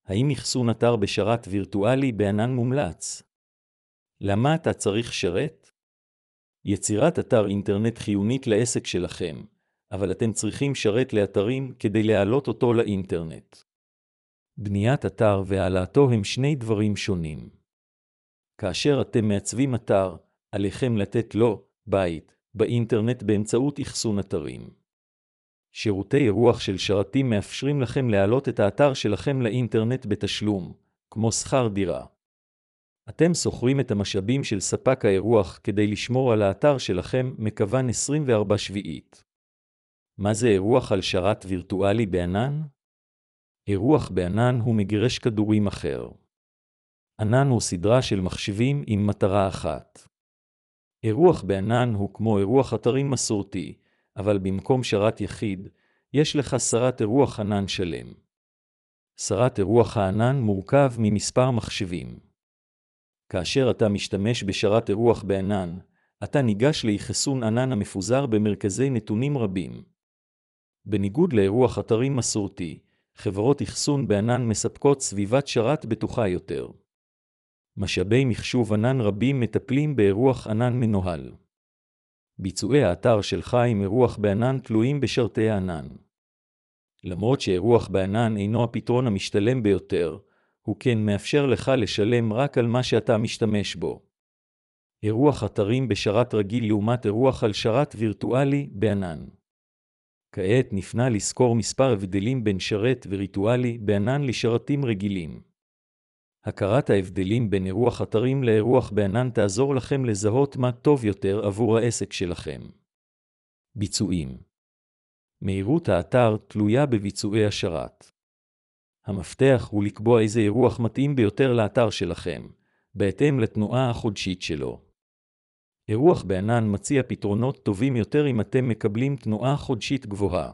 האם אחסון אתר בשרת וירטואלי בענן מומלץ? למה אתה צריך שרת? יצירת אתר אינטרנט חיונית לעסק שלכם, אבל אתם צריכים שרת לאתרים כדי להעלות אותו לאינטרנט. בניית אתר והעלאתו הם שני דברים שונים. כאשר אתם מעצבים אתר, עליכם לתת לו בית באינטרנט באמצעות אחסון אתרים. שירותי אירוח של שרתים מאפשרים לכם להעלות את האתר שלכם לאינטרנט בתשלום, כמו שכר דירה. אתם שוכרים את המשאבים של ספק האירוח כדי לשמור על האתר שלכם מכוון 24/7. מה זה אירוח על שרת וירטואלי בענן? אירוח בענן הוא מגרש כדורים אחר. ענן הוא סדרה של מחשבים עם מטרה אחת. אירוח בענן הוא כמו אירוח אתרים מסורתי, אבל במקום שרת יחיד, יש לך שרת אירוח ענן שלם. שרת אירוח הענן מורכב ממספר מחשבים. כאשר אתה משתמש בשרת אירוח בענן, אתה ניגש לאחסון ענן המפוזר במרכזי נתונים רבים. בניגוד לאירוח אתרים מסורתי, חברות אחסון בענן מספקות סביבת שרת בטוחה יותר. משאבי מחשוב ענן רבים מטפלים באירוח ענן מנוהל. ביצועי האתר שלך עם אירוח בענן תלויים בשרתי הענן. למרות שאירוח בענן אינו הפתרון המשתלם ביותר, הוא כן מאפשר לך לשלם רק על מה שאתה משתמש בו. אירוח אתרים בשרת רגיל לעומת אירוח על שרת וירטואלי בענן. כעת נפנה לזכור מספר הבדלים בין שרת וירטואלי בענן לשרתים רגילים. הכרת ההבדלים בין אירוח אתרים לאירוח בענן תעזור לכם לזהות מה טוב יותר עבור העסק שלכם. ביצועים. מהירות האתר תלויה בביצועי השרת. המפתח הוא לקבוע איזה אירוח מתאים ביותר לאתר שלכם, בהתאם לתנועה החודשית שלו. אירוח בענן מציע פתרונות טובים יותר אם אתם מקבלים תנועה חודשית גבוהה.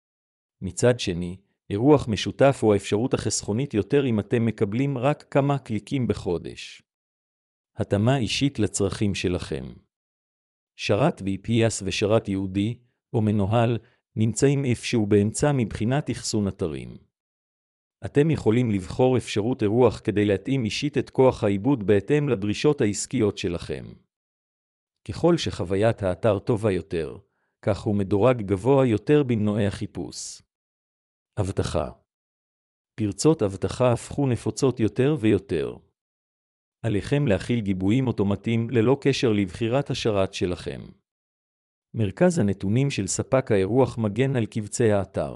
מצד שני, אירוח משותף הוא האפשרות החסכונית יותר אם אתם מקבלים רק כמה קליקים בחודש. התאמה אישית לצרכים שלכם. שרת VPS ושרת ייעודי, או מנוהל, נמצאים איפשהו באמצע מבחינת אחסון אתרים. אתם יכולים לבחור אפשרות אירוח כדי להתאים אישית את כוח העיבוד בהתאם לדרישות העסקיות שלכם. ככל שחוויית האתר טובה יותר, כך הוא מדורג גבוה יותר במנועי החיפוש. אבטחה. פרצות אבטחה הפכו נפוצות יותר ויותר. עליכם להכיל גיבויים אוטומטיים ללא קשר לבחירת השרת שלכם. מרכז הנתונים של ספק האירוח מגן על קבצי האתר.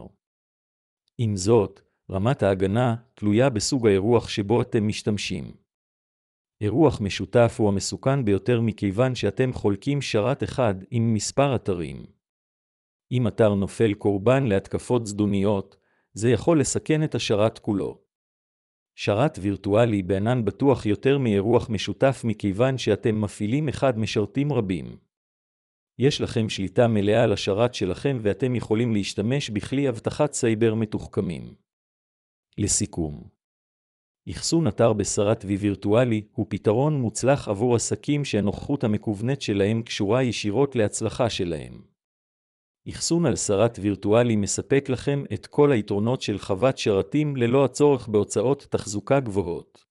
עם זאת, רמת ההגנה תלויה בסוג האירוח שבו אתם משתמשים. אירוח משותף הוא המסוכן ביותר מכיוון שאתם חולקים שרת אחד עם מספר אתרים. אם אתר נופל קורבן להתקפות זדוניות, זה יכול לסכן את השרת כולו. שרת וירטואלי בענן בטוח יותר מאירוח משותף מכיוון שאתם מפעילים אחד משרתים רבים. יש לכם שליטה מלאה על השרת שלכם ואתם יכולים להשתמש בכלי אבטחת סייבר מתוחכמים. לסיכום, אחסון אתר בשרת וירטואלי הוא פתרון מוצלח עבור עסקים שהנוכחות המקוונת שלהם קשורה ישירות להצלחה שלהם. אחסון על שרת וירטואלי מספק לכם את כל היתרונות של חוות שרתים ללא הצורך בהוצאות תחזוקה גבוהות.